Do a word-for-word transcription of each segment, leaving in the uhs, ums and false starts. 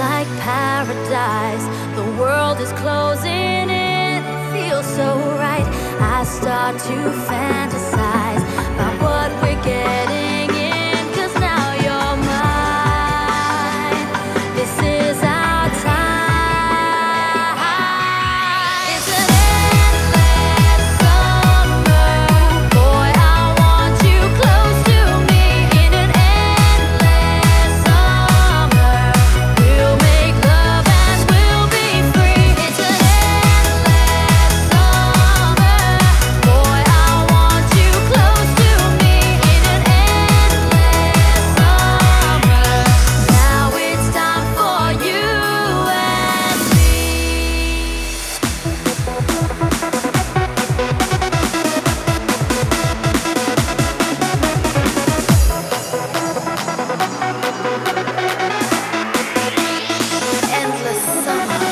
like paradise. The world is closing in, it feels so right. I start to fantasize about what we're getting in, 'cause now you're mine. This is our time. It's an endless summer. Boy, I want you close to me in an endless summer. We'll make love and we'll be free. It's an endless summer. Boy, I want you close to me in an endless summer. Now it's time for you and me. Endless summer.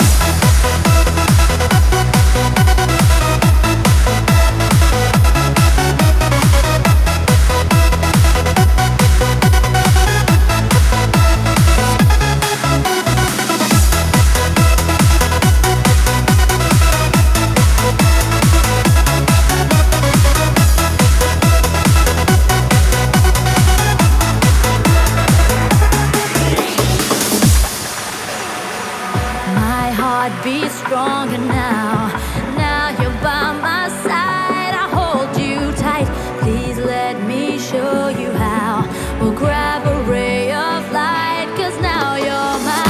My heart beats stronger now. Now you're by my side. I hold you tight. Please let me show you how. We'll grab a ray of light, 'cause now you're mine.